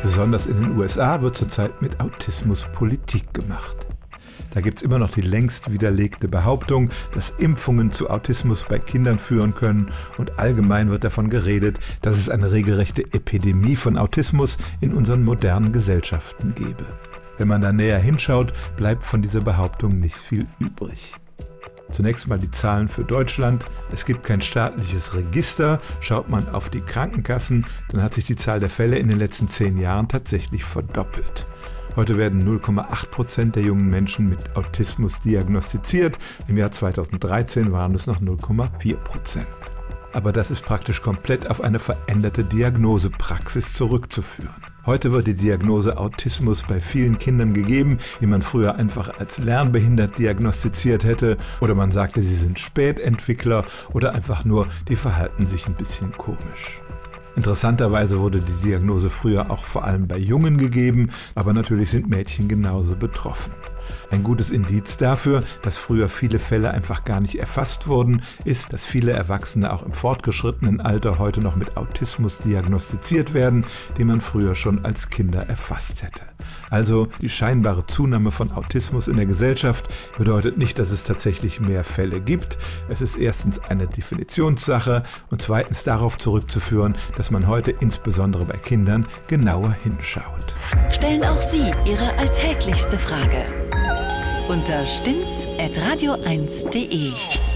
Besonders in den USA wird zurzeit mit Autismus Politik gemacht. Da gibt es immer noch die längst widerlegte Behauptung, dass Impfungen zu Autismus bei Kindern führen können, und allgemein wird davon geredet, dass es eine regelrechte Epidemie von Autismus in unseren modernen Gesellschaften gebe. Wenn man da näher hinschaut, bleibt von dieser Behauptung nicht viel übrig. Zunächst mal die Zahlen für Deutschland. Es gibt kein staatliches Register. Schaut man auf die Krankenkassen, dann hat sich die Zahl der Fälle in den letzten 10 Jahren tatsächlich verdoppelt. Heute werden 0,8% der jungen Menschen mit Autismus diagnostiziert. Im Jahr 2013 waren es noch 0,4%. Aber das ist praktisch komplett auf eine veränderte Diagnosepraxis zurückzuführen. Heute wird die Diagnose Autismus bei vielen Kindern gegeben, die man früher einfach als lernbehindert diagnostiziert hätte, oder man sagte, sie sind Spätentwickler, oder einfach nur, die verhalten sich ein bisschen komisch. Interessanterweise wurde die Diagnose früher auch vor allem bei Jungen gegeben, aber natürlich sind Mädchen genauso betroffen. Ein gutes Indiz dafür, dass früher viele Fälle einfach gar nicht erfasst wurden, ist, dass viele Erwachsene auch im fortgeschrittenen Alter heute noch mit Autismus diagnostiziert werden, den man früher schon als Kinder erfasst hätte. Also die scheinbare Zunahme von Autismus in der Gesellschaft bedeutet nicht, dass es tatsächlich mehr Fälle gibt. Es ist erstens eine Definitionssache und zweitens darauf zurückzuführen, dass man heute insbesondere bei Kindern genauer hinschaut. Stellen auch Sie Ihre alltäglichste Frage unter stimmt's@radio1.de.